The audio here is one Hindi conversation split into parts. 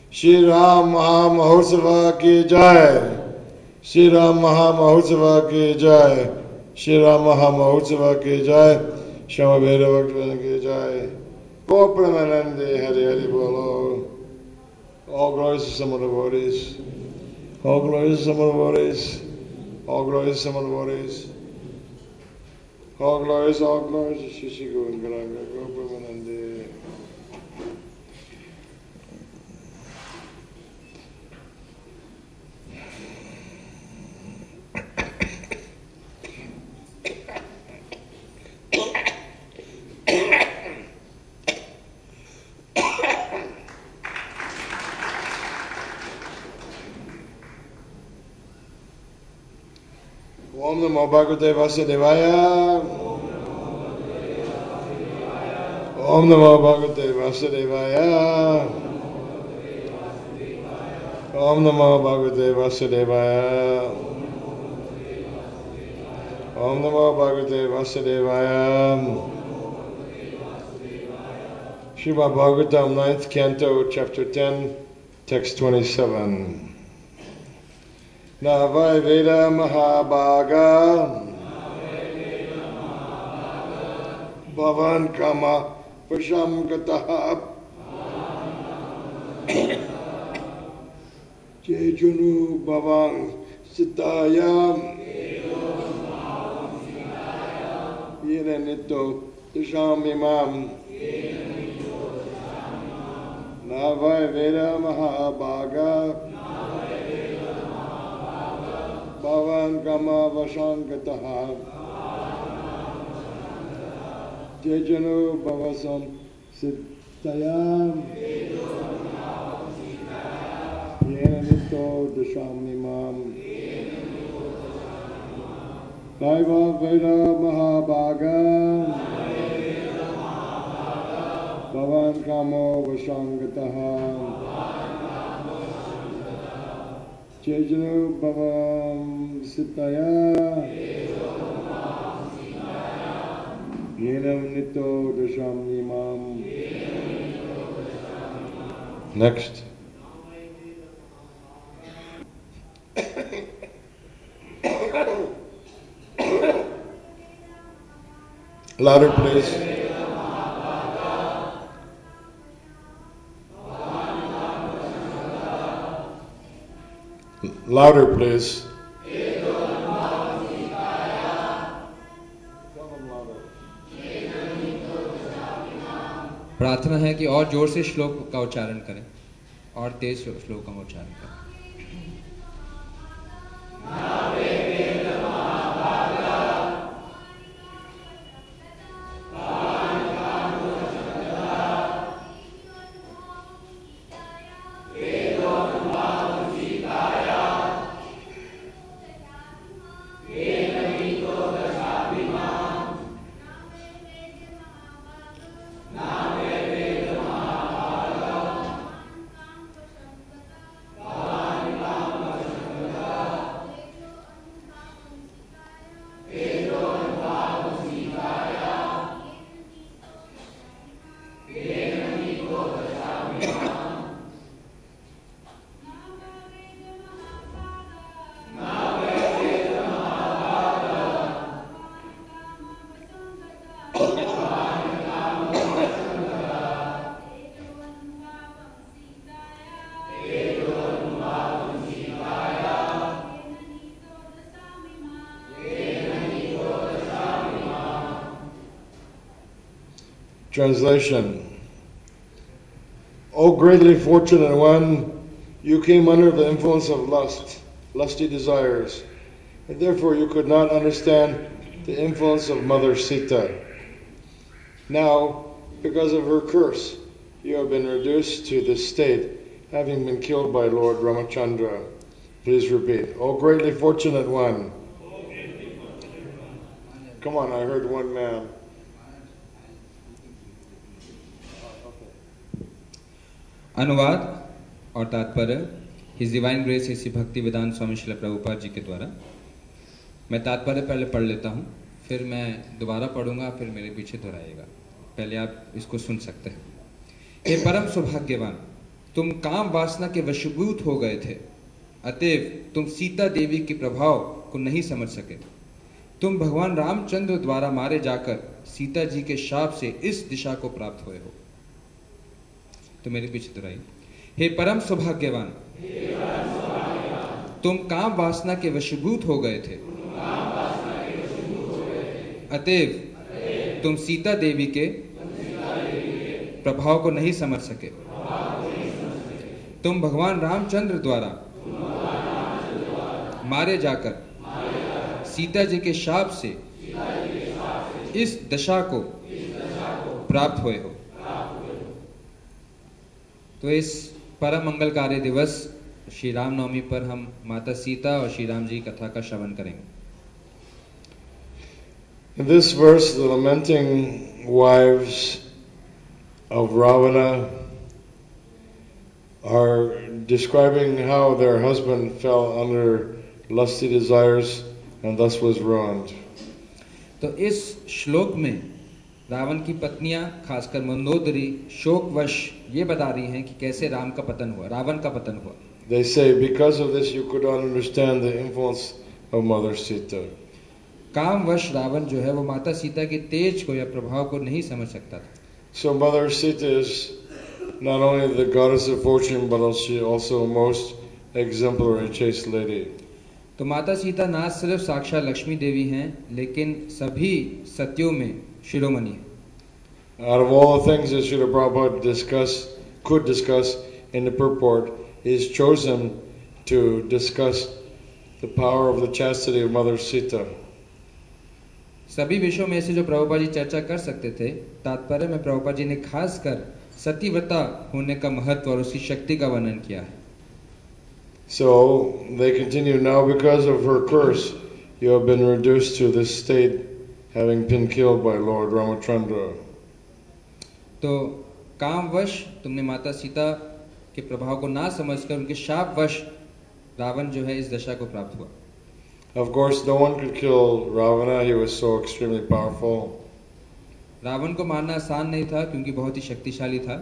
श्री राम महामहोत्सव की जय। श्री राम महामहोत्सव की जय। श्री राम महामहोत्सव की जय। श्याम भैरव भक्त की जय। Gopramanande Hari Hari Bolo. All glories to some of the devotees. All glories to some of the devotees. All glories to some of the devotees. All glories to Shishi Govindaranga. Gopramanande. Om Namo Bhagavate Vasudevaya. Om Namo Bhagavate Vasudevaya. Om Namo Bhagavate Vasudevaya. Om Namo Bhagavate Vasudevaya. Srimad Bhagavatam, 9th Canto, Chapter 10, Text 27. Navai Veda Mahabhaga Bhavan Kama Vasham Gataha Jejunu Bhavan Sitayam Yena Nito Dasham Imam Navai Veda Mahabhaga Bhavan Kama Vashankataha Jejanu Bhavasam Siddhayam Yena Nito Dasham Imam Daiva Veda Mahabhaga Bhavan Kama Vashankataha Jejanu Bhavam Sitaya Yenam Nito Dasham Imam. Next. Louder, please. Louder, please. प्रार्थना है कि और जोर से श्लोक का उच्चारण करें और तेज श्लोक का उच्चारण करें। Translation. O greatly fortunate one, you came under the influence of lust, lusty desires, and therefore you could not understand the influence of Mother Sita. Now, because of her curse, you have been reduced to this state, having been killed by Lord Ramachandra. Please repeat. O greatly fortunate one. Come on, I heard one man. अनुवाद और तात्पर्य हिज डिवाइन ग्रेस श्री भक्ति वेदांत स्वामी श्रील प्रभुपाद जी के द्वारा। मैं तात्पर्य पहले पढ़ लेता हूँ, फिर मैं दोबारा पढ़ूंगा, फिर मेरे पीछे दोहराइएगा। पहले आप इसको सुन सकते हैं। हे परम सौभाग्यवान, तुम काम वासना के वशीभूत हो गए थे, अतएव तुम सीता देवी के प्रभाव को नहीं समझ सके। तुम भगवान रामचंद्र द्वारा मारे जाकर सीता जी के शाप से इस दिशा को प्राप्त हुए हो। तो मेरे पीछे दोहराइए। हे परम सौभाग्यवान, तुम काम वासना के वशीभूत हो गए थे, अतएव तुम सीता देवी के प्रभाव को नहीं समझ सके। तुम भगवान रामचंद्र द्वारा मारे जाकर सीता जी के शाप से इस दशा को प्राप्त हुए हो। तो इस परम मंगलकारी दिवस श्री राम नवमी पर हम माता सीता और श्री राम जी कथा का श्रवण करेंगे। In this verse, the lamenting wives of Ravana are describing how their husband fell under lusty desires and thus was ruined. तो इस श्लोक में रावण की पत्नियां, खासकर मंदोदरी, शोकवश ये बता रही हैं कि कैसे राम का पतन हुआ, रावण का पतन हुआ। They say because of this you could not understand the influence of Mother Sita. कामवश Ravan जो है वो माता सीता के तेज को या प्रभाव को नहीं समझ सकता था। So Mother Sita is not only the goddess of fortune but she also a most exemplary chaste lady. तो माता सीता ना सिर्फ साक्षात लक्ष्मी देवी हैं, लेकिन सभी सत्यों में शिरोमणि है। Out of all the things that Srila Prabhupada could discuss in the purport, he has chosen to discuss the power of the chastity of Mother Sita. सभी विषयों में से जो प्रभुपाद जी चर्चा कर सकते थे, तात्पर्य में प्रभुपाद जी ने खासकर सतीव्रता होने का महत्व और उसकी शक्ति का वर्णन किया है। So they continue, now because of her curse you have been reduced to this state, having been killed by Lord Ramachandra. तो कामवश तुमने माता सीता के प्रभाव को ना समझकर उनके शापवश रावण जो है इस दशा को प्राप्त हुआ। Of course no one could kill Ravana, he was so extremely powerful. Ravan को मारना आसान नहीं था क्योंकि बहुत ही शक्तिशाली था।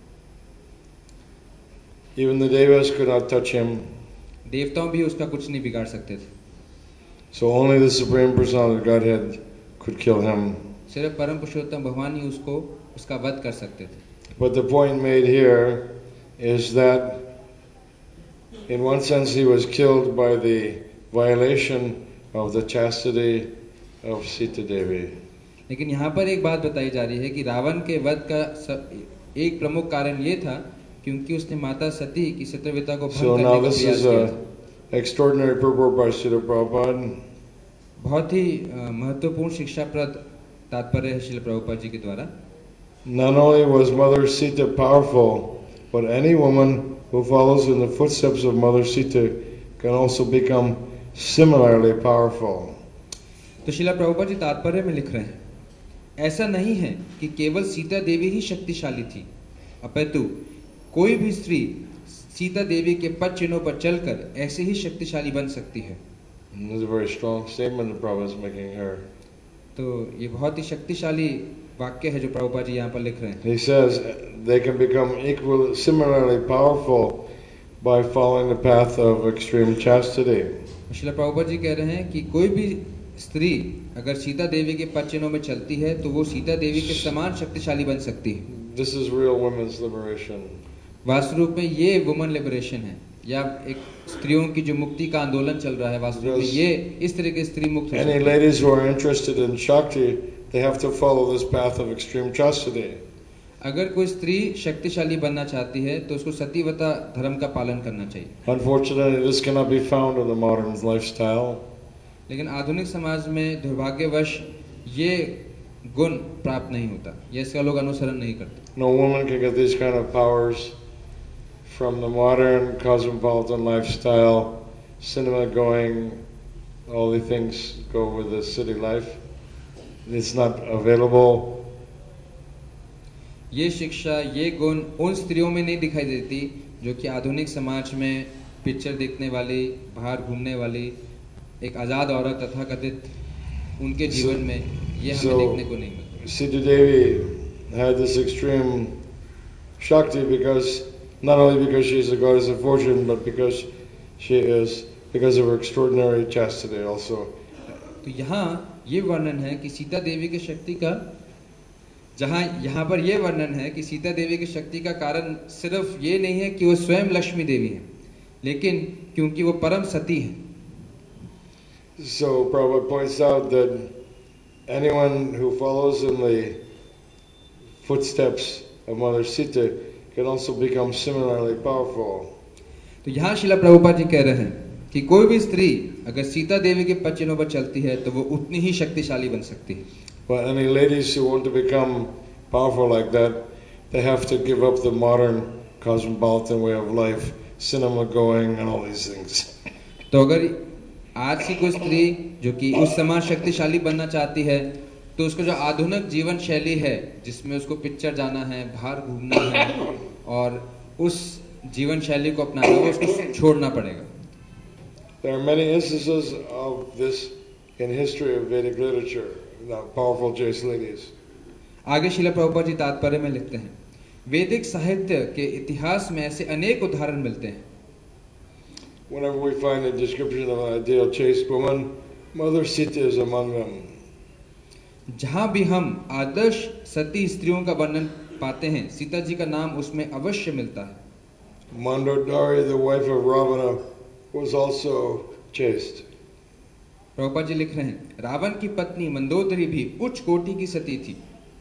Even the devas could not touch him. देवताओं भी उसका कुछ नहीं बिगाड़ सकते थे। So only the Supreme Personality of Godhead could kill him. सिर्फ परम पुरुषोत्तम भगवान ही उसको उसका वध कर सकते थे। But the point made here is that in one sense he was killed by the violation of the chastity of Sita Devi. लेकिन यहाँ पर एक बात बताई जा रही है कि रावण के वध का एक प्रमुख कारण ये था क्योंकि उसने माता सती की सत्यव्रता को भंग करने का प्रयास किया। So now this is an extraordinary purport by Srila Prabhupada. बहुत ही महत्वपूर्ण शिक्षाप्रद तात्पर्य है श्रील प्रभुपाद जी के द्वारा। Not only was Mother Sita powerful, but any woman who follows in the footsteps of Mother Sita can also become similarly powerful. तो श्रील प्रभुपाद जी तात्पर्य में लिख रहे हैं, ऐसा नहीं है कि केवल सीता देवी ही शक्तिशाली थी, अपितु कोई भी स्त्री सीता देवी के पद चिन्हों पर चलकर ऐसे ही शक्तिशाली बन सकती है। This is a very strong statement that Prabhupada is making here. तो ये बहुत ही शक्तिशाली वाक्य है जो प्रभुपाद जी यहाँ पर लिख रहे हैं। He says they can become similarly powerful by following the path of extreme chastity. Srila Prabhupada ji कह रहे हैं कि कोई भी स्त्री अगर सीता देवी के पद चिन्हों में चलती है तो वो सीता देवी के समान शक्तिशाली बन सकती है। This is real women's liberation. वास्तव रूप में ये वुमन लिबरेशन है, या एक स्त्रियों की जो मुक्ति का आंदोलन चल रहा है, वास्तव रूप में ये इस तरह के स्त्री मुक्त हो सकती है। Any ladies who are interested in Shakti, they have to follow this path of extreme chastity. अगर कोई स्त्री शक्तिशाली बनना चाहती है तो उसको सतीव्रता धर्म का पालन करना चाहिए। Unfortunately, this cannot be found in the modern lifestyle. लेकिन आधुनिक समाज में दुर्भाग्यवश ये गुण प्राप्त नहीं होता, ये इसका लोग अनुसरण नहीं करते। No woman can get these kind of powers from the modern cosmopolitan lifestyle, cinema going, all the things go with the city life. It's not available. ये शिक्षा, ये गुण उन स्त्रियों में नहीं दिखाई देती जो कि आधुनिक समाज में पिक्चर देखने वाली, बाहर घूमने वाली एक आजाद औरत तथा कथित उनके जीवन में ये हमें देखने को नहीं मिलता। Sita Devi had this extreme Shakti because not only because she is the goddess of fortune, but because of her extraordinary chastity also. तो यहाँ ये वर्णन है कि सीता देवी की शक्ति का, जहाँ यहाँ पर ये वर्णन है कि सीता देवी की शक्ति का कारण सिर्फ ये नहीं है कि वो स्वयं लक्ष्मी देवी है, लेकिन क्योंकि वो परम सती है. So Prabhupada points out that anyone who follows in the footsteps of Mother Sita can also become similarly powerful. तो यहाँ शिला प्रभुपाद जी कह रहे हैं कि कोई भी स्त्री अगर सीता देवी के पद चिन्हों पर चलती है तो वो उतनी ही शक्तिशाली बन सकती है. But any ladies who want to become powerful like that, they have to give up the modern cosmopolitan way of life, cinema going and all these things. तो अगर आज की कोई स्त्री जो कि उस समान शक्तिशाली बनना चाहती है तो उसको जो आधुनिक जीवन शैली है जिसमें उसको पिक्चर जाना है, बाहर घूमना है और उस जीवन शैली को अपनाना है, वो उसको छोड़ना पड़ेगा. There are many instances of this in history of Vedic literature, the powerful chaste ladies. आगे शिला प्रभुपाद जी तात्पर्य में लिखते हैं, वैदिक साहित्य के इतिहास में ऐसे अनेक उदाहरण मिलते हैं. Whenever we find a description of an ideal chaste woman, Mother Sita is among them. जहाँ भी हम आदर्श सती स्त्रियों का वर्णन पाते हैं, सीता जी का नाम उसमें अवश्य मिलता है. Mandodari, the wife of Ravana, was also chaste. Prabhupada ji लिख रहे हैं, रावण की पत्नी मंदोदरी भी उच्च कोटि की सती थी.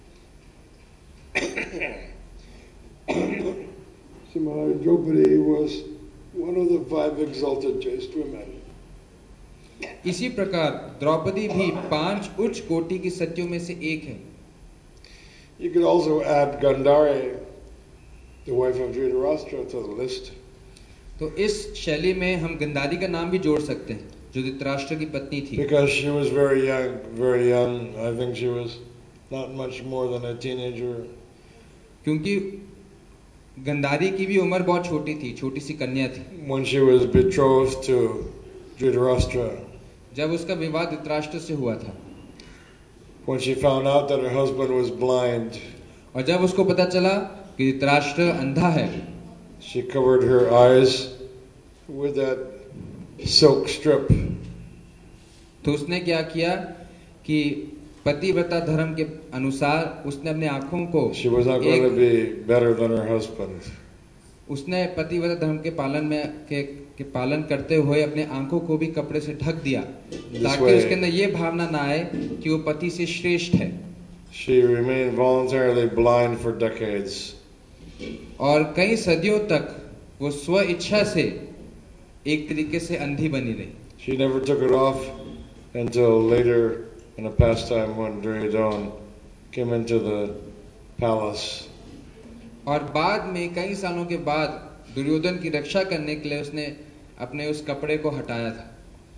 Similarly, Draupadi was one of the 5 exalted chaste women. इसी प्रकार द्रौपदी भी 5 उच्च कोटि की सतियों में से एक है. You could also add Gandhari, the wife of Dhritarashtra, to the list. तो इस शैली में हम गंधारी का नाम भी जोड़ सकते हैं जो धृतराष्ट्र की पत्नी थी. Because she was very young. I think she was not much more than a teenager. क्योंकि गंधारी की भी उम्र बहुत छोटी थी, छोटी सी कन्या थी. When she was betrothed to Dhritarashtra, जब उसका विवाह धृतराष्ट्र से हुआ था, when she found out that her husband was blind, और जब उसको पता चला कि धृतराष्ट्र अंधा है, she covered her eyes with that silk strip. तो उसने क्या किया कि पतिव्रता धर्म के अनुसार उसने अपने आंखों को She was not going to be better than her husband. उसने पतिव्रता धर्म के पालन करते हुए अपने आंखों को भी कपड़े से ढक दिया ताकि उसके अंदर ये भावना ना आए कि वो पति से श्रेष्ठ है. She remained voluntarily blind for decades. और कई सदियों तक वो स्व इच्छा से एक तरीके से अंधी बनी रही. She never took it off until later in a pastime when Duryodhana came into the palace. और बाद में कई सालों के बाद दुर्योधन की रक्षा करने के लिए उसने अपने उस कपड़े को हटाया था.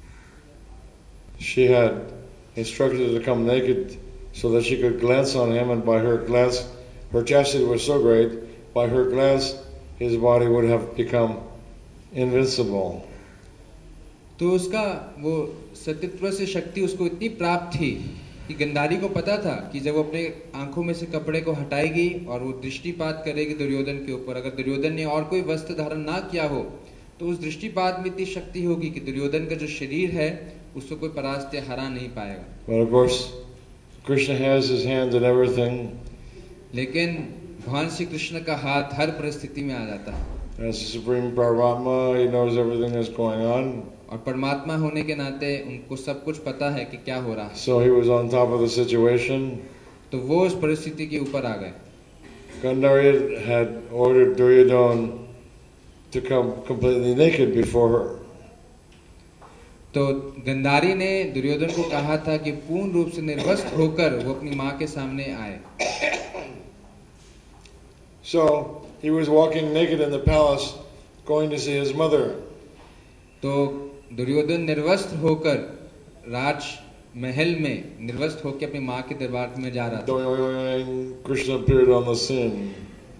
She had instructed her to come naked so that she could glance on him, and by her glance, her chastity was so great, by her glance his body would have become invincible. तो उसका वो सतीत्व से शक्ति उसको इतनी प्राप्त थी कि गंधारी को पता था कि जब वो अपने आंखों में से कपड़े को हटाएगी और वो दृष्टिपात करेगी दुर्योधन के ऊपर, अगर दुर्योधन ने और कोई वस्त्र धारण ना किया हो तो उस दृष्टिपात में इतनी शक्ति होगी कि दुर्योधन का जो शरीर है उसको कोई परास्त या हरा नहीं पाएगा. But of course, Krishna has his hand in everything. लेकिन भगवान श्री कृष्ण का हाथ हर परिस्थिति में आ जाता है. As the Supreme Paramatma, he knows everything that's going on. और परमात्मा होने के नाते उनको सब कुछ पता है कि क्या हो रहा है. So he was on top of the situation. तो वो उस परिस्थिति के ऊपर आ गए. Gandhari had ordered Duryodhana to come completely naked before her. तो गंधारी ने दुर्योधन को कहा था कि पूर्ण रूप से निर्वस्त्र होकर वो अपनी माँ के सामने आए. So he was walking naked in the palace, going to see his mother. तो दुर्योधन निर्वस्त्र होकर राज महल में निर्वस्त्र होकर अपनी माँ के दरबार में जा रहा था. Krishna appeared on the scene.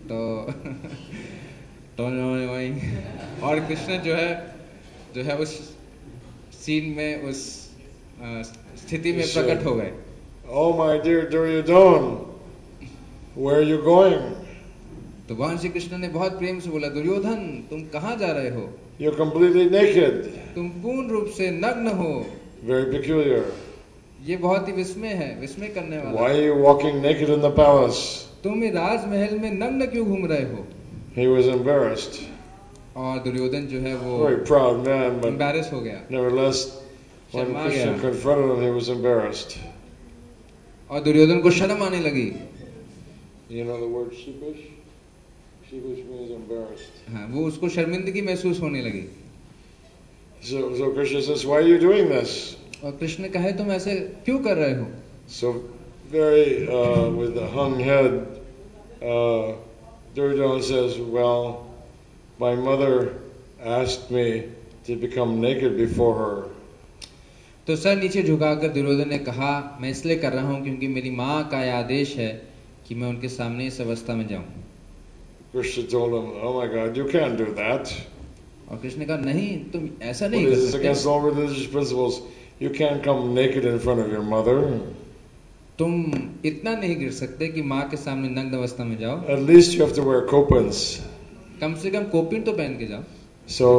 और कृष्ण जो है उस सीन में उस स्थिति में प्रकट हो गए. Oh my dear Duryodhana, where are you going? तो भगवान श्री कृष्ण ने बहुत प्रेम से बोला, दुर्योधन तुम कहाँ जा रहे हो? You're completely naked. तुम पूर्ण रूप से नग्न हो। Very peculiar. ये बहुत ही विस्मय है, विस्मय करने वाला। Why are you walking naked in the palace? तुम राजमहल में नग्न क्यों घूम रहे हो? He was embarrassed. और दुर्योधन जो है वो Very proud man, but embarrass हो गया। nevertheless, when शर्मा Krishna गया। confronted him, he was embarrassed. और दुर्योधन को शर्म आने लगी। You know the word sheepish? Sheepish means embarrassed. हाँ, वो उसको शर्मिंदगी महसूस होने लगी। So Krishna says, why are you doing this? और कृष्ण कहे तुम ऐसे क्यों कर रहे हो? So very with the hung head, Duryodhana says, well, my mother asked me to become naked before her. तो सर नीचे झुकाकर दुर्योधन ने कहा, मैं इसलिए कर रहा हूँ क्योंकि मेरी माँ का यह आदेश है कि मैं उनके सामने इस अवस्था में जाऊँ। Krishna told him, oh my God, you can't do that. और कृष्ण ने कहा, नहीं तुम ऐसा What नहीं कर is this against सकते। all religious principles? You can't come naked in front of your mother. तुम इतना नहीं गिर सकते कि माँ के सामने नग्न अवस्था में जाओ। At least you have to wear kopans. कम से कम कोपिन तो पहन के जाओ। So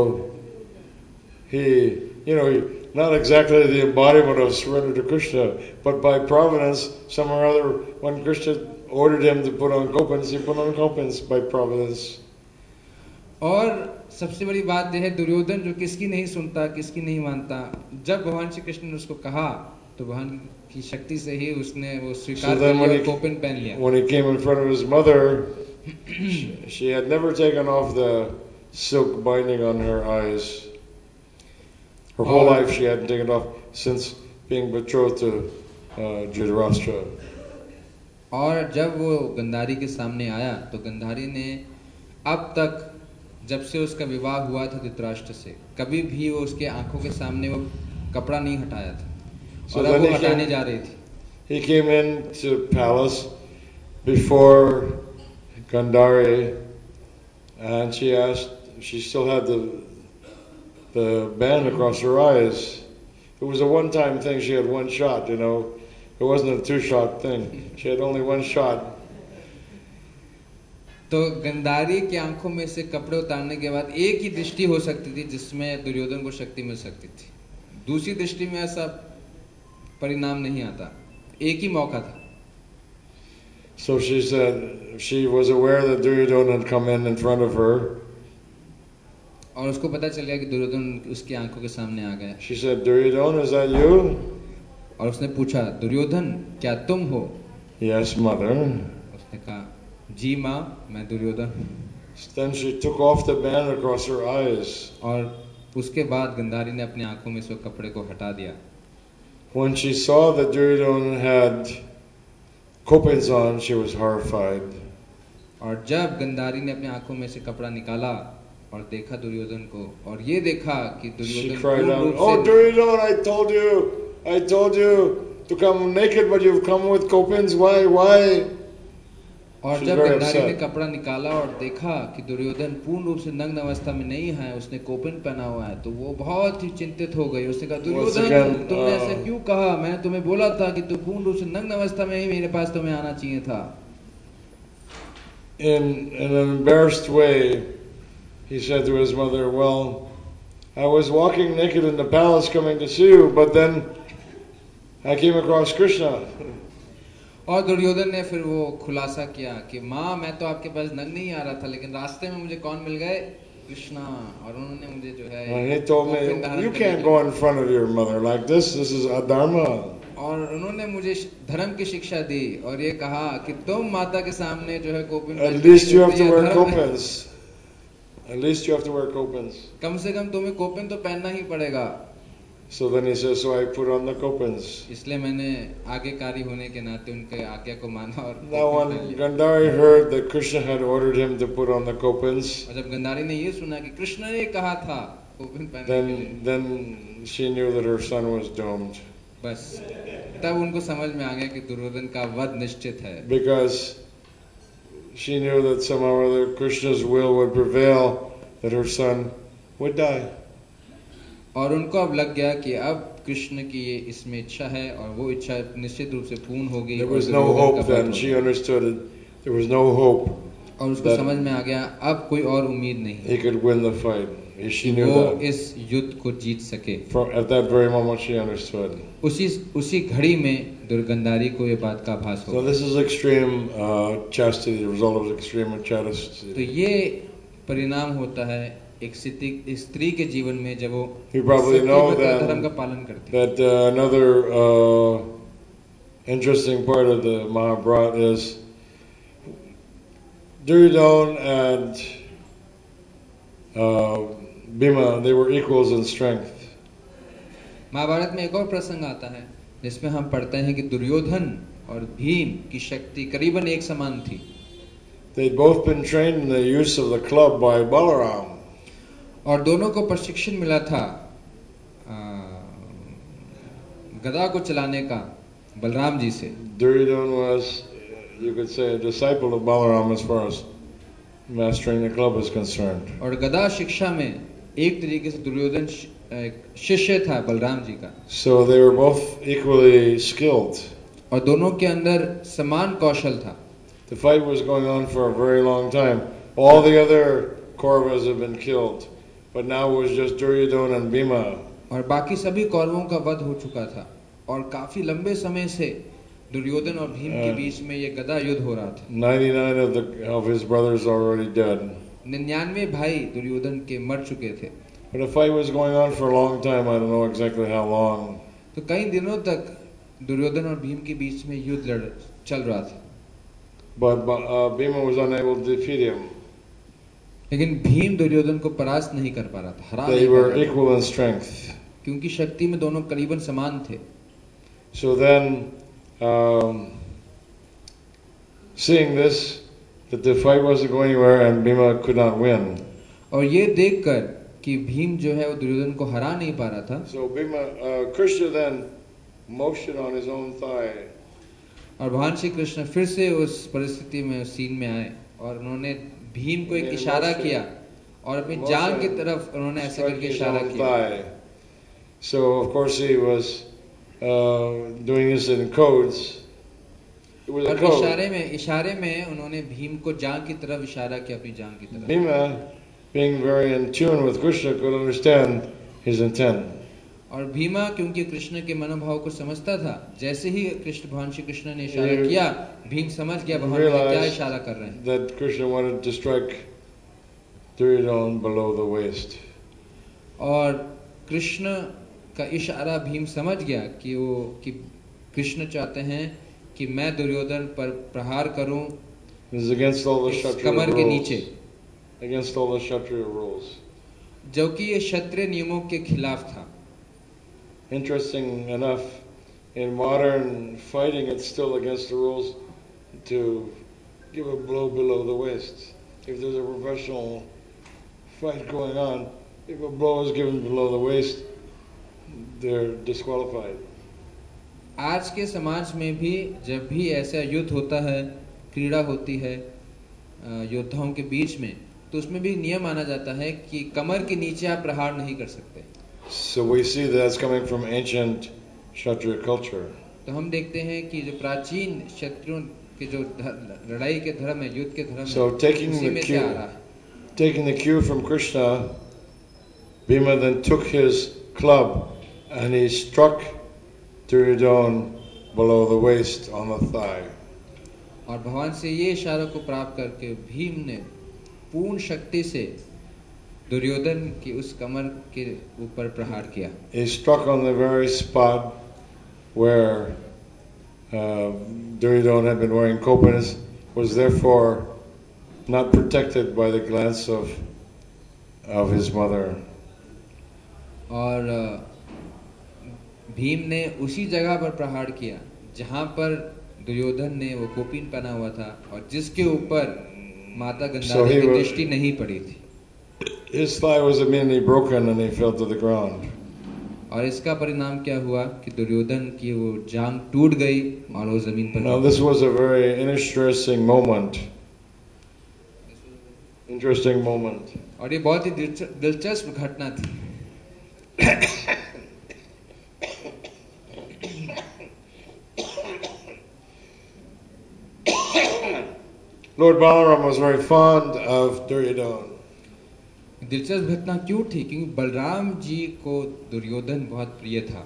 not exactly the embodiment of surrender to Krishna, but by providence, somehow or other, when Krishna ordered him to put on kopans, he put on kopans by providence. और सबसे बड़ी बात यह है, दुर्योधन जो किसकी नहीं सुनता, किसकी नहीं मानता, जब भगवान श्री कृष्ण ने उसको कहा तो भगवान की शक्ति से ही उसने वो स्वीकार कर लिया और कोपिन पहन लिया। When he came in front of his mother, she had never taken off the silk binding on her eyes. Her whole life she hadn't taken it off since being betrothed to Dhritarashtra. और जब वो गंधारी के सामने आया तो गंधारी ने अब तक जब से उसका विवाह हुआ था धृतराष्ट्र से, कभी भी वो उसके आंखों के सामने वो कपड़ा नहीं हटाया था। और अब वो हटाने जा रही थी। He came into palace before Gandhari, and she still had the band across her eyes. It was a one-time thing. She had one shot, It wasn't a two-shot thing. She had only one shot. तो गंधारी की आंखों में से कपड़े उतारने के बाद एक ही दृष्टि हो सकती थी जिसमें दुर्योधन को शक्ति मिल सकती थी। दूसरी दृष्टि में ऐसा परिणाम नहीं आता। एक ही मौका था। So she said she was aware that Duryodhana had come in front of her. और उसको पता चल गया कि दुर्योधन उसकी आंखों के सामने आ गया। She said, Duryodhana, is that you? और उसने पूछा, दुर्योधन क्या तुम हो? Yes, mother. उसने कहा, जी माँ, मैं Duryodhan. Then she took off the band across her eyes. और उसके बाद गंधारी ने अपनी आंखों में से कपड़े को हटा दिया। When she saw that Duryodhana had kopans on, she was horrified. और जब गंधारी ने अपनी आंखों में से कपड़ा निकाला और देखा दुर्योधन को, और ये देखा कि Duryodhan She cried out, "Oh Duryodhana, I told you to come naked, but you've come with kopans. Why?" और जब गंधारी ने कपड़ा निकाला और देखा कि दुर्योधन पूर्ण रूप से नग्न अवस्था में नहीं है, उसने कोपिन पहना हुआ है, तो वो बहुत ही चिंतित हो गई। उसने कहा, दुर्योधन तुमने ऐसा क्यों कहा? मैं तुम्हें बोला था कि तू पूर्ण रूप से नग्न अवस्था में ही मेरे पास तुम्हें आना चाहिए था। In an embarrassed way, he said to his mother, "Well, I was walking naked in the palace coming to see you, but then I came across Krishna." और दुर्योधन ने फिर वो खुलासा किया कि माँ, मैं तो आपके पास नग्न नहीं आ रहा था, लेकिन रास्ते में मुझे कौन मिल गए? कृष्णा। और उन्होंने मुझे जो है, And he told me, "You can't go in front of your mother like this. This is adharma." और उन्होंने मुझे धर्म की शिक्षा दी और ये कहा कि तुम माता के सामने जो है कोपिन, At least you have to wear kopans. At least you have to wear kopans. कम से कम तुम्हें कोपिन तो पहनना ही पड़ेगा। So then he says, "So I put on the kopans." इसलिए मैंने आज्ञाकारी होने के नाते उनके आज्ञा को माना और Now when Gandhari heard that Krishna had ordered him to put on the kopans, और जब गंधारी ने ये सुना कि कृष्ण ने कहा था कोपिन पहनने के लिए, then she knew that her son was doomed. बस तब उनको समझ में आ गया कि दुर्योधन का वध निश्चित है। Because she knew that somehow or other Krishna's will would prevail, that her son would die. और उनको अब लग गया कि अब कृष्ण की ये इसमें इच्छा है और वो इच्छा निश्चित रूप से पूर्ण होगी। There was no hope then. She understood it. There was no hope और उसको समझ में आ गया अब कोई और उम्मीद नहीं he could win the fight. She knew वो that. इस युद्ध को जीत सके। At that very moment, she understood. उसी घड़ी में दुर्गंधारी को ये बात का आभास So हुआ। this is extreme chastity, the result of extreme chastity. तो ये परिणाम होता है एक स्त्री के जीवन में जब वो You probably know धर्म का पालन करती है। that another interesting part of the Mahabharata is Duryodhana and Bhima, they were equals in strength. Mahabharat में एक और प्रसंग आता है जिसमें हम पढ़ते हैं कि दुर्योधन और भीम की शक्ति करीबन एक समान थी। They'd both been trained in the use of the club by Balaram. और दोनों को प्रशिक्षण मिला था गदा को चलाने का बलराम जी से। Duryodhana was, you could say, a disciple of Balaram as far as mastering the club is concerned. और गदा शिक्षा में एक तरीके से दुर्योधन शिष्य था बलराम जी का। So they were both equally skilled. और दोनों के अंदर समान कौशल था। The fight was going on for a very long time. All the other Kauravas had been killed, but now it was just Duryodhana and Bhima. और बाकी सभी कौरवों का वध हो चुका था और काफी लंबे समय से दुर्योधन और भीम के बीच में ये गदा युद्ध हो रहा था। 99 of his brothers already dead. 99 भाई दुर्योधन के मर चुके थे। But the fight was going on for a long time. I don't know exactly how long. तो कई दिनों तक दुर्योधन और भीम के बीच में युद्ध चल रहा था। But Bhima was unable to defeat him. लेकिन भीम दुर्योधन को परास्त नहीं कर पा रहा था, हरा They नहीं पा were रहा था, equal in strength. क्योंकि शक्ति में दोनों करीबन समान थे। So then, seeing this, that the fight wasn't going anywhere and Bhima could not win. और ये देखकर कि भीम जो है वो दुर्योधन को हरा नहीं पा रहा था। So Bhima, Krishna then motioned on his own thigh. और भगवान श्री कृष्ण फिर से उस परिस्थिति में उस सीन में आए और उन्होंने भीम को एक इशारा किया और अपनी जांघ की तरफ उन्होंने ऐसा करके इशारा किया। So of course he was doing this in codes. It was a code. इशारे में उन्होंने भीम को जांघ की तरफ इशारा किया, अपनी जांघ की तरफ। Bhima, being very in tune with Krishna, could understand his intent. और भीमा क्योंकि कृष्ण के मनोभाव को समझता था, जैसे ही भगवान श्री कृष्ण ने इशारा किया, भीम समझ गया भगवान क्या इशारा कर रहे हैं। That Krishna wanted to strike Duryodhana below the waist. और कृष्ण का इशारा भीम समझ गया कि कृष्ण चाहते हैं कि मैं दुर्योधन पर प्रहार करूं कमर के नीचे, against all the Kshatriya rules. जो कि ये क्षत्रिय नियमों के खिलाफ था। Interesting enough, in modern fighting, it's still against the rules to give a blow below the waist. If there's a professional fight going on, if a blow is given below the waist, they're disqualified. आज के समाज में भी जब भी ऐसा युद्ध होता है, क्रीड़ा होती है योद्धाओं के बीच में, तो उसमें भी नियम माना जाता है कि कमर के नीचे आप प्रहार नहीं कर सकते। So we see that's coming from ancient Kshatriya culture. तो हम देखते हैं कि जो प्राचीन क्षत्रियों के जो लड़ाई के धर्म है, युद्ध के धर्म So है, उसी में से आ रहा है। taking the cue from Krishna, Bhima then took his club and he struck Duryodhana below the waist on the thigh. और भगवान से ये इशारा को प्राप्त करके भीम ने पूर्ण शक्ति से दुर्योधन की उस कमर के ऊपर प्रहार किया। He struck on the very spot where Duryodhana had been wearing kopanis, was therefore not protected by the glance of his mother. और भीम ने उसी जगह पर प्रहार किया जहां पर दुर्योधन ने वो कोपिन पहना हुआ था और जिसके ऊपर माता गंधारी की दृष्टि नहीं पड़ी थी। His thigh was immediately broken and he fell to the ground. और इसका परिणाम क्या हुआ कि दुर्योधन की वो जांघ टूट गई और वो जमीन पर। Now this was a very interesting moment. Interesting moment. और ये बहुत ही दिलचस्प घटना थी। Lord Balaram was very fond of Duryodhana. दिलचस्प घटना क्यों थी? क्योंकि बलराम जी को दुर्योधन बहुत प्रिय था।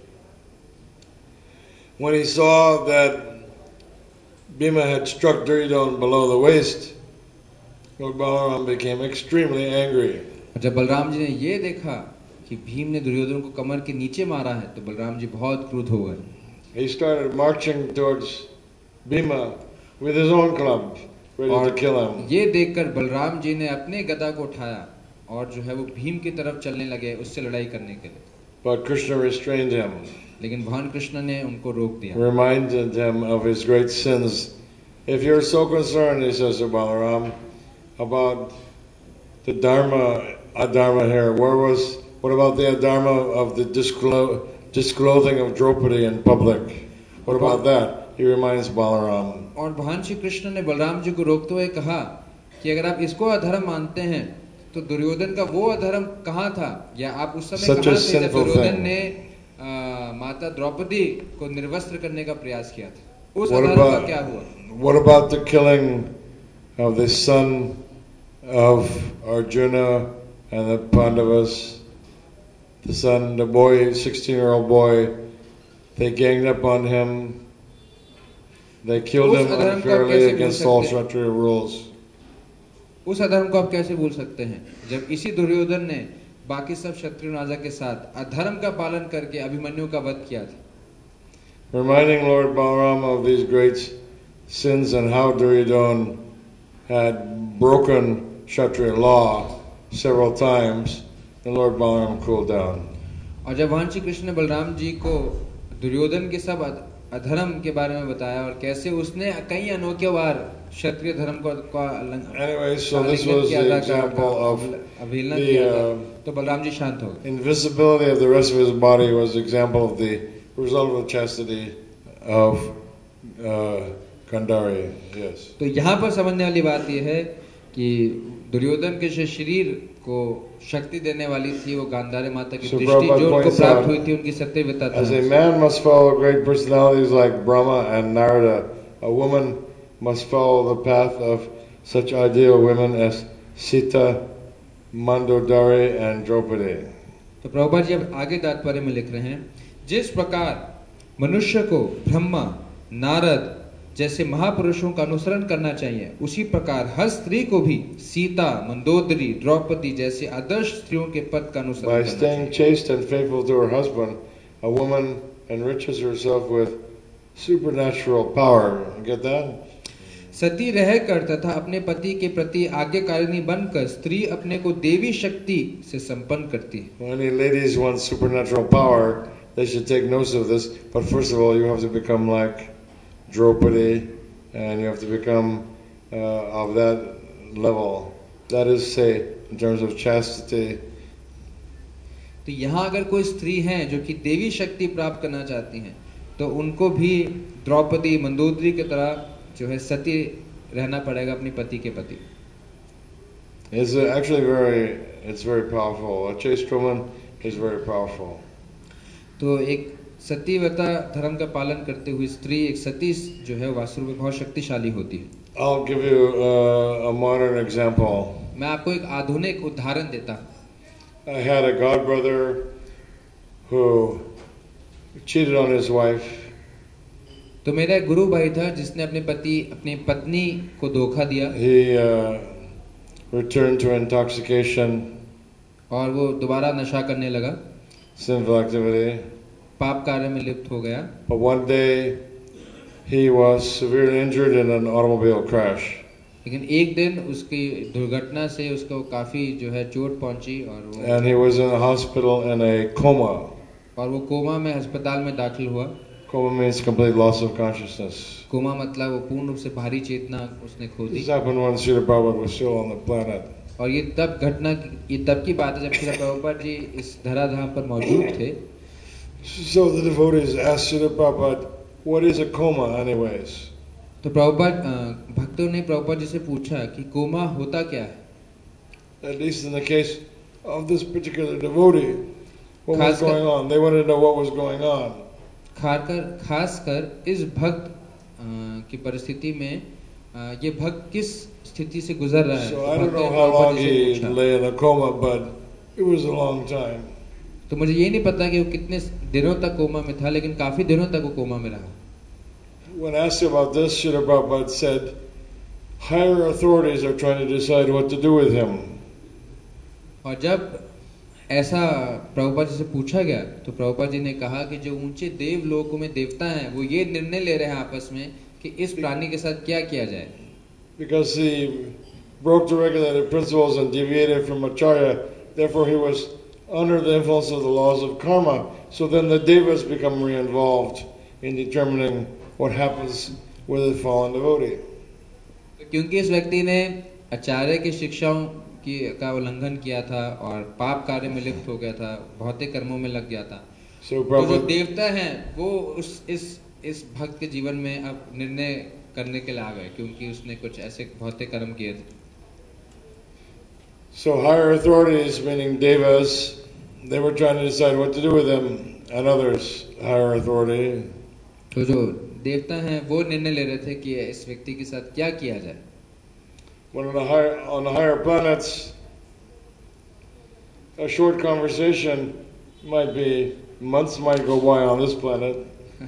When he saw that Bhima had struck Duryodhana below the waist, Lord Balaram became extremely angry. और जब बलराम जी ने ये देखा कि भीम ने दुर्योधन को कमर के नीचे मारा है, तो बलराम जी बहुत क्रुद्ध हो गए। He started marching towards Bhima with his own club, ready to kill him. ये देखकर बलराम जी ने अपने गदा को उठाया और जो है वो भीम की तरफ चलने लगे उससे लड़ाई करने के लिए। But Krishna restrained him, लेकिन भगवान कृष्ण ने उनको रोक दिया। reminded him of his great sins. If you're so concerned, he says to Balaram, about the dharma, adharma here, what about the adharma of the disclothing of Draupadi in public? What about that? He reminds Balaram. और भगवान श्री कृष्ण ने बलराम जी को रोकते हुए कहा कि अगर आप इसको अधर्म मानते हैं तो दुर्योधन का वो अधर्म कहाँ था, या आप उस समय कहाँ थे जब दुर्योधन ने माता द्रौपदी को निर्वस्त्र करने का प्रयास किया था? उस अधर्म का क्या हुआ? What about the killing of the son of Arjuna and the Pandavas? The boy, 16-year-old boy, they ganged up on him. They killed him unfairly against all Kshatriya rules. उस अधर्म को आप कैसे भूल सकते हैं जब इसी दुर्योधन ने बाकी सब क्षत्रिय राजा के साथ अधर्म का पालन करके अभिमन्यु का वध किया था? Reminding Lord Balaram of these great sins and how Duryodhana had broken Kshatriya law several times, and Lord Balaram cooled down. और जब भगवान श्री कृष्ण ने बलराम जी को दुर्योधन के सब अधर्म के बारे में बताया और कैसे उसने कई अनोखे बार क्षत्रिय धर्म को Anyway, so this was the example of तो बलराम जी शांत हो गए। invisibility of the rest of his body was the example of the result of chastity of Gandhari. Yes. तो यहाँ पर समझने वाली बात यह है कि दुर्योधन के शरीर को शक्ति देने वाली थी वो गांधारी माता की दृष्टि जो उनको प्राप्त हुई थी, उनकी सत्यवता था। As a man must follow great personalities like Brahma and Narada, a woman must follow the path of such ideal women as Sita, Mandodari and Draupadi. तो प्रभुपाद जी अब आगे तात्पर्य में लिख रहे हैं, जिस प्रकार मनुष्य को ब्रह्मा, नारद जैसे महापुरुषों का अनुसरण करना चाहिए, उसी प्रकार हर स्त्री को भी सीता, मंदोदरी, द्रौपदी जैसे आदर्श स्त्रियों के पद का अनुसरण करना चाहिए। By staying chaste and faithful to her husband, a woman enriches herself with supernatural power. Get that? सती रहकर तथा अपने पति के प्रति आज्ञाकारिणी बनकर स्त्री अपने को देवी शक्ति से संपन्न करती है। Many ladies want supernatural power. They should take notice of this. But first of all, you have to become like Draupadi, and you have to become of that level. That is, say, in terms of chastity. तो यहाँ अगर कोई स्त्री हैं जो कि देवी शक्ति प्राप्त करना चाहती हैं, तो उनको भी द्रौपदी, मंदोदरी की तरह जो है सती रहना पड़ेगा अपने पति के प्रति। It's actually very powerful. A chaste woman is very powerful. तो एक सतीव्रता धर्म का पालन करते हुए स्त्री, एक सती जो है वास्तव में बहुत शक्तिशाली होती है। I'll give you a modern example. मैं आपको एक आधुनिक उदाहरण देता हूँ। I had a godbrother who cheated on his wife. तो मेरा एक गुरु भाई था जिसने अपनी पत्नी को धोखा दिया। He returned to intoxication. और वो दोबारा नशा करने लगा। Sinful activity. पाप कार्य में लिप्त हो गया। But one day he was severely injured in an automobile crash. लेकिन एक दिन उसकी दुर्घटना से उसको काफी जो है चोट पहुंची और वो And he was in a hospital in a coma. और वो कोमा में अस्पताल में दाखिल हुआ। Coma means complete loss of consciousness. Coma मतलब वो पूर्ण रूप से भारी चेतना उसने खो दी। This happened when Srila Prabhupada was still on the planet. और ये तब की बात है जब श्रील प्रभुपाद जी इस धराधाम पर मौजूद थे। So the devotees asked Srila Prabhupada, what is a coma anyways? तो प्रभुपाद भक्तों ने प्रभुपाद जी से पूछा कि कोमा होता क्या है? At least in the case of this particular devotee, what was going on? They wanted to know what was going on. खासकर इस भक्त की परिस्थिति में ये भक्त किस स्थिति से गुजर रहा है? So तो I don't भक्त know ने how प्रभुपाद long जी से he पूछा। lay in a coma, but it was a long time. तो मुझे ये नहीं पता कि वो कितने दिनों तक कोमा में था, लेकिन काफी दिनों तक वो कोमा में रहा। When asked about this, Srila Prabhupada said, higher authorities are trying to decide what to do with him. और जब ऐसा प्रभुपाद जी से पूछा गया तो प्रभुपाद जी ने कहा कि जो ऊंचे देव लोकों में देवता हैं वो ये निर्णय ले रहे हैं आपस में कि इस प्राणी के साथ क्या किया जाए। Because he broke the regulated principles and deviated from Acharya, therefore he was under the influence of the laws of karma. So then the devas become re-involved in determining what happens with a fallen devotee. क्योंकि इस व्यक्ति ने आचार्य की शिक्षाओं का उल्लंघन किया था और पाप कार्य में लिप्त हो गया था, भौतिक कर्मों में लग गया था। So तो जो Prabhupada, देवता हैं वो इस भक्त के जीवन में अब निर्णय करने के लिए आ गए क्योंकि उसने कुछ ऐसे भौतिक कर्म किए थे। so higher authorities, meaning devas, they were trying to decide what to do with him, and others, higher authority. तो जो देवता हैं वो निर्णय ले रहे थे कि इस व्यक्ति के साथ क्या किया जाए। When on the higher planets, a short conversation might be, months might go by on this planet.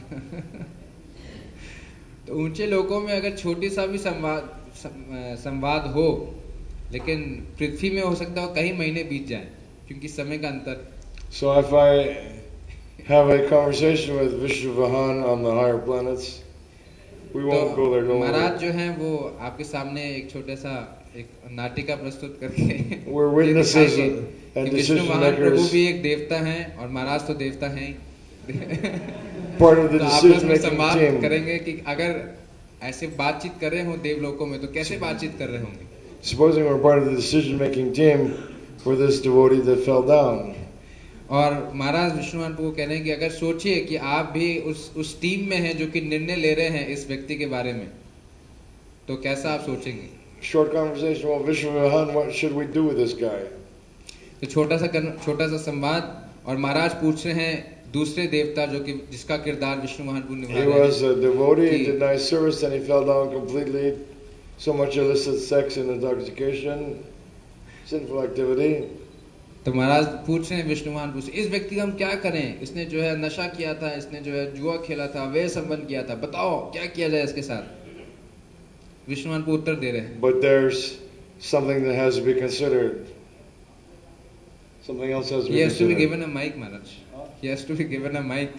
तो ऊंचे लोकों में अगर छोटी सा भी संवाद हो, लेकिन पृथ्वी में हो सकता है कई महीने बीत जाएं क्योंकि समय का अंतर। So if I have a conversation with Vishnu Vahan on the higher planets, we won't go there. Don't Maharaj worry. जो हैं वो आपके सामने एक छोटा सा एक नाटिका प्रस्तुत करके We're witnesses ये and दिखाएंगे कि विष्णु decision महान प्रभु makers, भी एक देवता हैं और महाराज तो देवता हैं ही। part of the तो आपस decision में making संवाद team. करेंगे कि अगर ऐसे बातचीत कर रहे हो देवलोकों में तो कैसे बातचीत कर रहे होंगे। Supposing we're part of the decision making team for this devotee that fell down. और महाराज विष्णुमान प्रभु कह रहे हैं कि अगर सोचिए कि आप भी उस टीम में हैं जो कि निर्णय ले रहे हैं इस व्यक्ति के बारे में, तो कैसा आप सोचेंगे। Short conversation, well, Vishnu Vahan, what should we do with this guy? तो छोटा सा संवाद और महाराज पूछ रहे हैं दूसरे देवता जो कि जिसका किरदार विष्णु महाप्रभु निभा He रहे was हैं। a devotee, he कि- did nice service, and he fell down completely. So much illicit sex and intoxication, sinful activity. तो महाराज पूछ रहे हैं विष्णु महाप्रभु से, इस व्यक्ति का हम क्या करें, इसने जो है नशा किया था, इसने जो है जुआ खेला था, वे संबंध किया था, बताओ क्या किया जाए इसके साथ। विष्णु महाप्रभु उत्तर दे रहे हैं, But there's something that has to be considered. Something else has to he be has to be considered. given a mic, Maharaj, he has to be given a mic।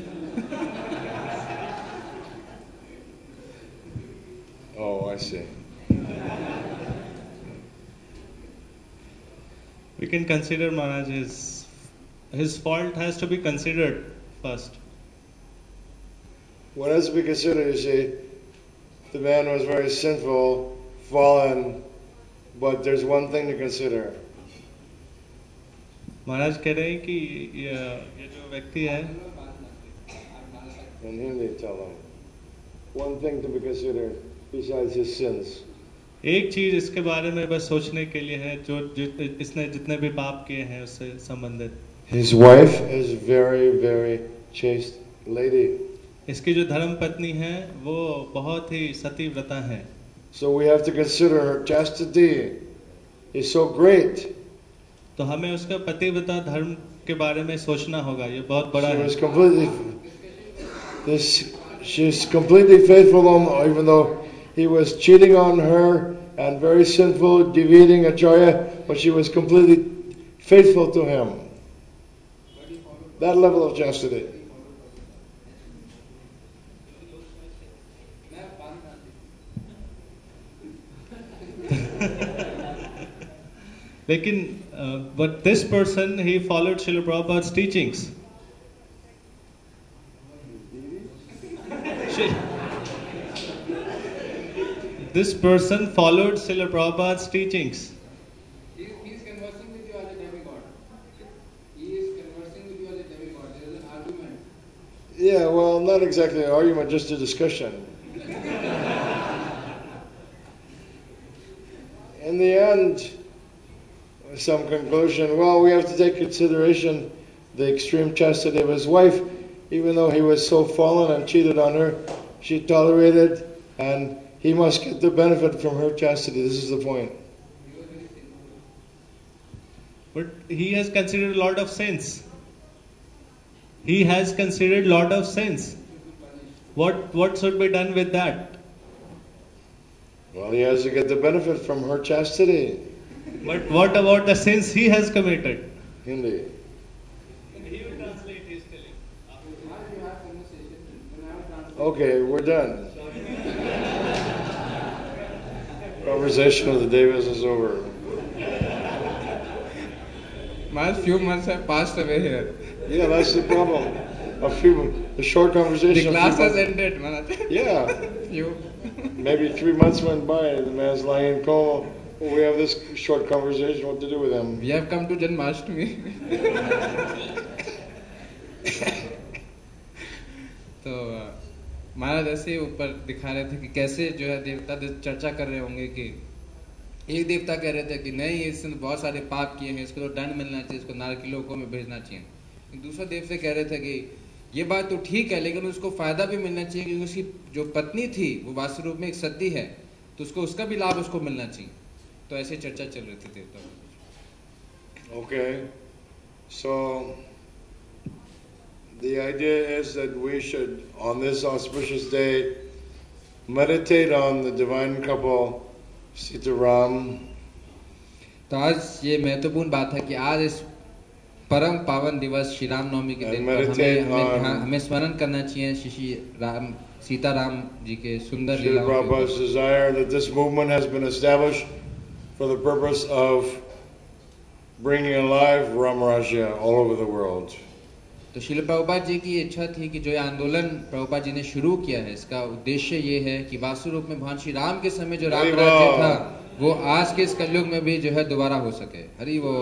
Oh, I see. We can consider Maharaj his fault has to be considered first. What has to be considered, you see, the man was very sinful, fallen, but there's one thing to consider. महाराज कह रहे हैं कि ये जो व्यक्ति है, In Hindi, tell him. One thing to be considered besides his sins. एक चीज इसके बारे में बस सोचने के लिए है जो इसने जितने भी पाप किए हैं उससे संबंधित। His wife is very, very chaste lady. इसकी जो धर्म पत्नी है वो बहुत ही सती व्रता है। So we have to consider her chastity is so great. तो हमें उसका पतिव्रता धर्म के बारे में सोचना होगा, ये बहुत बड़ा She है। was she's completely faithful to him, even though he was cheating on her and very sinful, deviating Acharya, but she was completely faithful to him. That level of chastity. लेकिन but this person he followed Srila Prabhupada's teachings. This person followed Srila Prabhupada's teachings. He is conversing with you as a demigod. He is conversing with you as a demigod. There is an argument. Yeah, well, not exactly an argument, just a discussion. In the end, some conclusion, well, we have to take consideration the extreme chastity of his wife. Even though he was so fallen and cheated on her, she tolerated, and he must get the benefit from her chastity. This is the point. But he has considered a lot of sins. He has considered a lot of sins. What should be done with that? Well, he has to get the benefit from her chastity. But what about the sins he has committed? Hindi. He will translate, he is telling. Okay, we're done. Conversation of the Devas is over. Maharaj, few months have passed away here. Yeah, that's the problem. A short conversation. The class has ended, Maharaj. Yeah. Few. Maybe 3 months went by. The man's lying in coma. We have this short conversation. What to do with him? We have come to Janmashtami. तो महाराज ऐसे ही ऊपर दिखा रहे थे कि कैसे जो है देवता चर्चा कर रहे होंगे कि एक देवता कह रहे थे कि नहीं, इसने बहुत सारे पाप किए हैं, इसको तो दंड मिलना चाहिए, इसको नरक के लोकों में भेजना चाहिए। दूसरा देवता कह रहे थे कि ये बात तो ठीक है, लेकिन उसको फायदा भी मिलना चाहिए क्योंकि उसकी जो पत्नी थी वो वास्तव रूप में एक सती है, तो उसको उसका भी लाभ उसको मिलना चाहिए। तो ऐसे चर्चा चल रही थी देवता। Okay, so the idea is that we should, on this auspicious day, meditate on the divine couple Sitaram. तो आज ये महत्वपूर्ण बात है कि आज इस परम पावन दिवस श्री राम नवमी के दिन पर हमें स्मरण करना चाहिए श्री राम सीताराम जी के सुंदर Srila Prabhupada's desire that this movement has been established for the purpose of bringing alive Ramarajya all over the world. तो श्रील प्रभुपाद जी की इच्छा थी कि जो ये आंदोलन प्रभुपाद जी ने शुरू किया है, इसका उद्देश्य ये है कि वास्तव रूप में भगवान श्री राम के समय जो राम राज्य था वो आज के इस कलयुग में भी जो है दोबारा हो सके। हरि वो।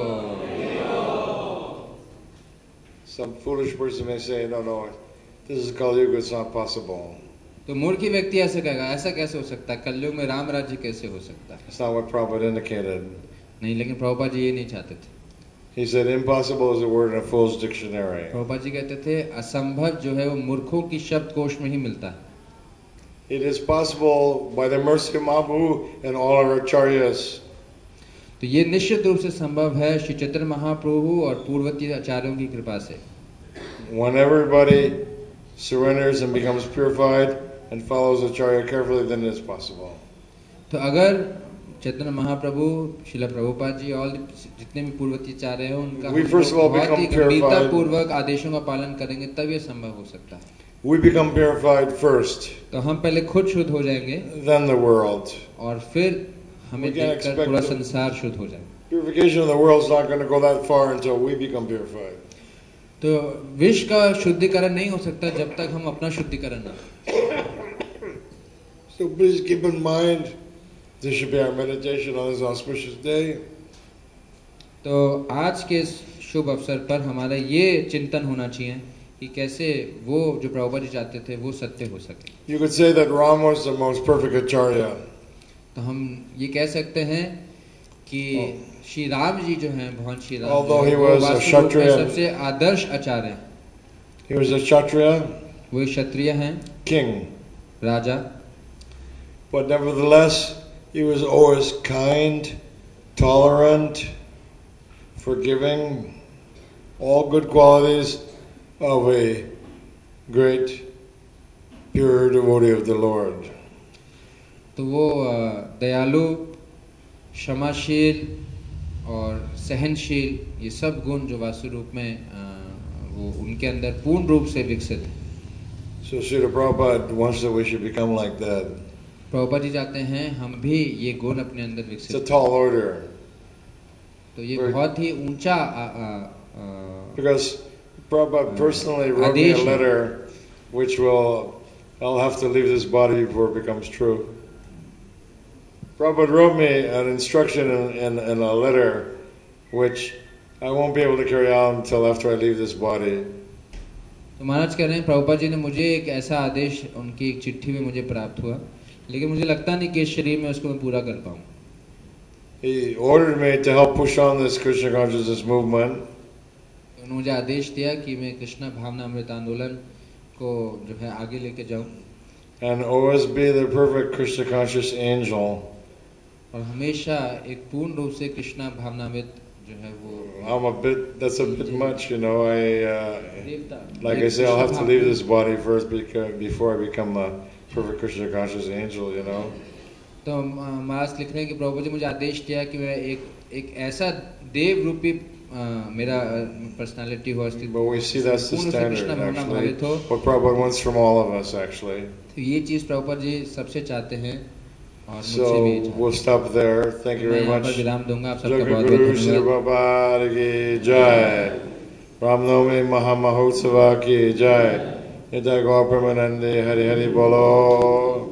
Some foolish person may say, no, this is Kali Yuga, it's not possible. तो मूर्खी व्यक्ति ऐसे कहेगा, ऐसा कैसे हो सकता है, कलयुग में राम राज्य कैसे हो सकता है? It's not what Prabhupada indicated. नहीं, लेकिन प्रभुपाद जी ये नहीं चाहते थे। He said impossible is a word in a fool's dictionary. Prabhupada ji कहते थे असंभव जो है वो मूर्खों की शब्दकोश में ही मिलता है। It is possible by the mercy of Mahaprabhu and all our acharyas. तो ये निश्चित रूप से संभव है श्री चैतन्य महाप्रभु और पूर्ववर्ती आचार्यों की कृपा से। When everybody surrenders and becomes purified and follows acharya carefully, then it is possible. तो अगर चैतन्य महाप्रभु श्रील प्रभुपाद जी और जितने भी पूर्ववर्ती आचार्य हैं उनका बहुत ही गंभीरता पूर्वक आदेशों का पालन करेंगे तब ये संभव हो सकता है। We become purified first. तो हम पहले खुद शुद्ध हो जाएंगे, then the world. और फिर हमें देखकर पूरा संसार शुद्ध हो जाएगा। Purification of the world is not going to go that far until we become purified. तो विश्व का शुद्धिकरण नहीं हो सकता जब तक हम अपना शुद्धिकरण ना। So please keep in mind, this should be our meditation on this auspicious day. तो आज के इस शुभ अवसर पर हमारा ये चिंतन होना चाहिए कि कैसे वो जो प्रभुपाद जी चाहते थे वो सत्य हो सके। You could say that Ram was the most perfect acharya. तो हम ये कह सकते हैं कि श्री राम जी जो हैं भगवान Shri Ram Although he was a Kshatriya, सबसे आदर्श आचार्य हैं। He was a Kshatriya, वो एक क्षत्रिय हैं, king. Raja. But nevertheless, he was always kind, tolerant, forgiving, all good qualities of a great, pure devotee of the Lord. तो वो दयालु, क्षमाशील और सहनशील ये सब गुण जो वास्तव रूप में वो उनके अंदर पूर्ण रूप से विकसित है। So Srila Prabhupada wants that we should become like that. Prabhupada ji चाहते हैं हम भी ये गुण अपने अंदर It's विकसित। a tall order. तो ये बहुत ही ऊंचा Because Prabhupada personally wrote me a letter, which I'll have to leave this body before it becomes true. Prabhupada wrote me an instruction in a letter, which I won't be able to carry on until after I leave this body. तो महाराज कह रहे हैं प्रभुपाद जी ने मुझे एक ऐसा आदेश उनकी एक चिट्ठी में मुझे प्राप्त हुआ, लेकिन मुझे लगता नहीं कि इस शरीर में उसको मैं पूरा कर पाऊँ। He ordered me to help push on this Krishna consciousness movement. उन्होंने मुझे आदेश दिया कि मैं कृष्ण भावना अमृत आंदोलन को जो है आगे लेके जाऊं। and always be the perfect Krishna conscious angel. और हमेशा एक पूर्ण रूप से कृष्णा भावनावित जो है वो That's a bit much, you know. देवता Like I say, I'll have to leave this body first before I become a perfect Krishna conscious angel, you know. तो महाराज लिख रहे हैं कि प्रभु जी मुझे आदेश दिया कि मैं एक ऐसा देव रूपी मेरा पर्सनालिटी हो अस्तित्व But we see that's the standard, actually. What Prabhupada wants from all of us, actually. तो ये चीज प्रभुपाद जी सबसे चाहते हैं और मुझसे So भी we'll stop there. Thank you very मैं यहाँ much. पर विराम दूंगा आप सबका Jagat बहुत Guru बहुत Shri धन्यवाद Prabhupada ki jai. Ramnavami Mahamahotsava ki jai. Nitya Gaur Premanande Hari Hari Bolo.